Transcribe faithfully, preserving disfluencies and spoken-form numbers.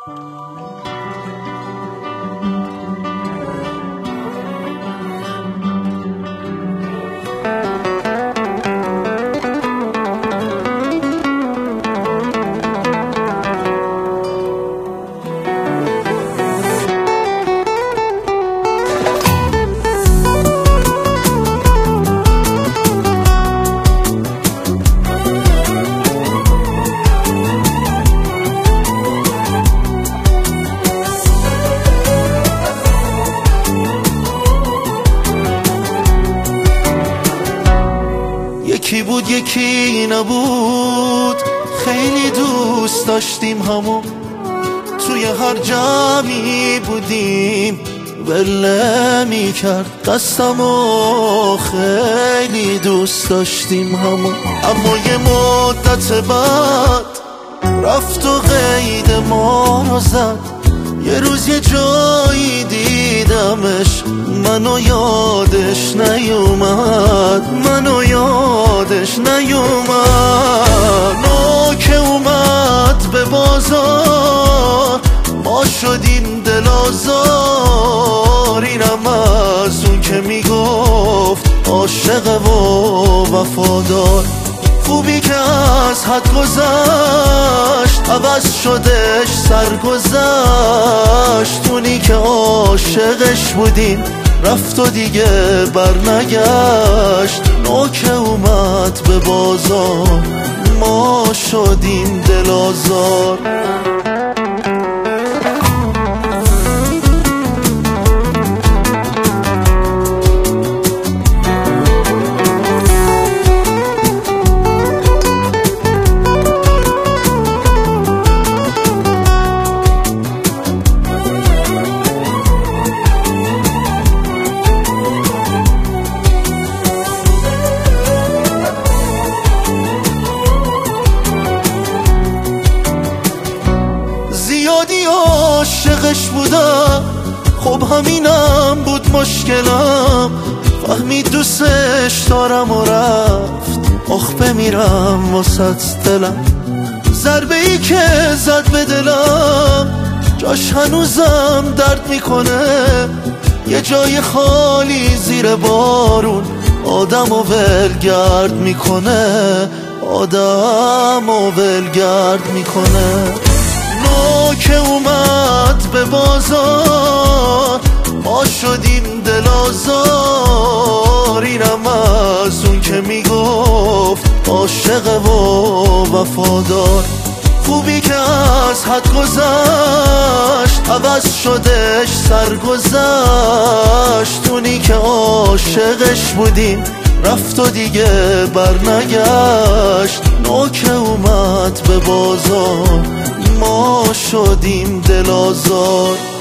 یکی بود یکی نبود، خیلی دوست داشتیم همو، توی هر جمعی بودیم بله می کرد دستمو، خیلی دوست داشتیم همو. اما یه مدت بعد رفت و قید ما رو زد، یه روز یه جایی دیدمش، منو یادش نیومد، منو یادش نیومد. نو که اومد به بازار ما شدیم دل آزار، اینم از اون که میگفت عاشق و وفادار. خوبی که از حد گذشت عوض شدش سرگذشت، اونی که عاشقش بودیم رفت و دیگه برنگشت. نو که اومد به بازار ما شدیم دل آزار. زیادی عاشقش بودم، خب همینم بود مشکلم، فهمید دوستش دارم و رفت، آخ بمیرم واسه دلم. ضربه ای که زد به دلم جاش هنوزم درد میکنه، یه جای خالی زیر بارون آدم و ولگرد میکنه، آدم و ولگرد میکنه. نو که اومد به بازار ما شدیم دل آزار، اینم از اون که میگفت عاشق و وفادار. خوبی که از حد گذشت عوض شدش سرگذشت، اونی که عاشقش بودیم رفت و دیگه برنگشت. نو که اومد به بازار ما شدیم دل آزار.